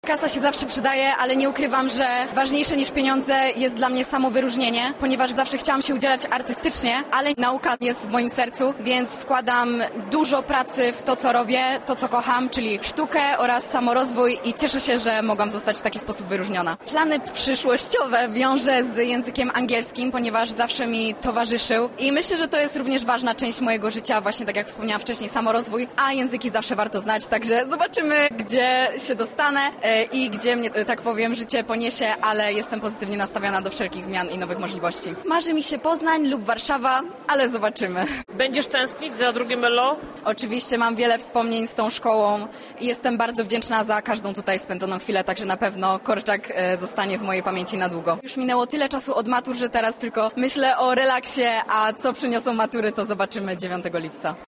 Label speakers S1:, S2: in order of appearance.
S1: Kasa się zawsze przydaje, ale nie ukrywam, że ważniejsze niż pieniądze jest dla mnie samo wyróżnienie, ponieważ zawsze chciałam się udzielać artystycznie, ale nauka jest w moim sercu, więc wkładam dużo pracy w to, co robię, to, co kocham, czyli sztukę oraz samorozwój i cieszę się, że mogłam zostać w taki sposób wyróżniona. Plany przyszłościowe wiążę z językiem angielskim, ponieważ zawsze mi towarzyszył i myślę, że to jest również ważna część mojego życia, właśnie tak jak wspomniałam wcześniej, samorozwój, a języki zawsze warto znać, także zobaczymy, gdzie się dostanę i gdzie mnie, tak powiem, życie poniesie, ale jestem pozytywnie nastawiona do wszelkich zmian i nowych możliwości. Marzy mi się Poznań lub Warszawa, ale zobaczymy.
S2: Będziesz tęsknić za drugim LO?
S1: Oczywiście mam wiele wspomnień z tą szkołą i jestem bardzo wdzięczna za każdą tutaj spędzoną chwilę, także na pewno Korczak zostanie w mojej pamięci na długo. Już minęło tyle czasu od matur, że teraz tylko myślę o relaksie, a co przyniosą matury, to zobaczymy 9 lipca.